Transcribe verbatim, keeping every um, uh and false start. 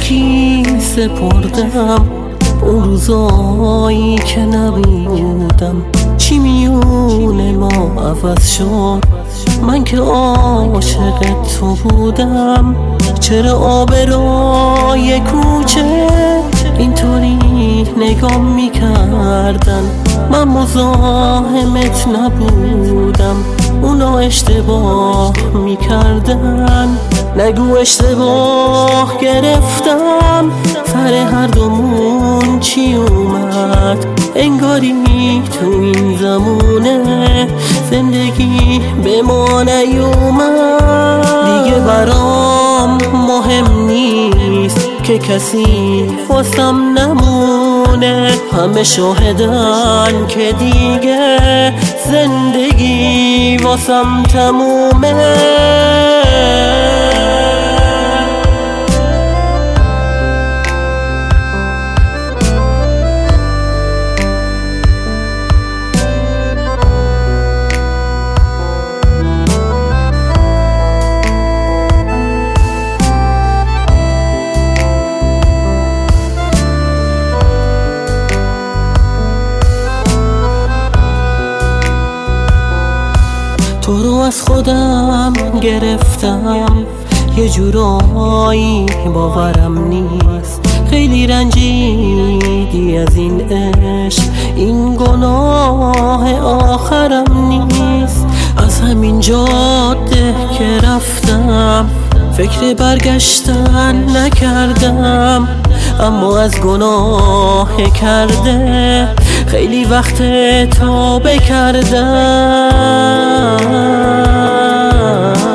کی سپردم اون روزایی که نبودم؟ چی میونه ما عوض شد؟ من که عاشق تو بودم. چرا آبروی کوچه اینطوری نگاه میکردن؟ من مزاحمت نبودم، اونا اشتباه میکردن. نگو اشتباه گرفتم، سر هر دومون چی اومد؟ انگاری تو این زمونه زندگی به ما نیومد. دیگه برام مهم نیست که کسی واسم نمونه، همه شاهدن که دیگه زندگی واسم تمومه. تو رو از خودم گرفتم، یه جورایی باورم نیست. خیلی رنجیدی از این عشق، این گناه آخرم نیست. از همین جاده که رفتم فکر برگشتن نکردم، اما از گناه کرده خیلی وقت توبه کردم.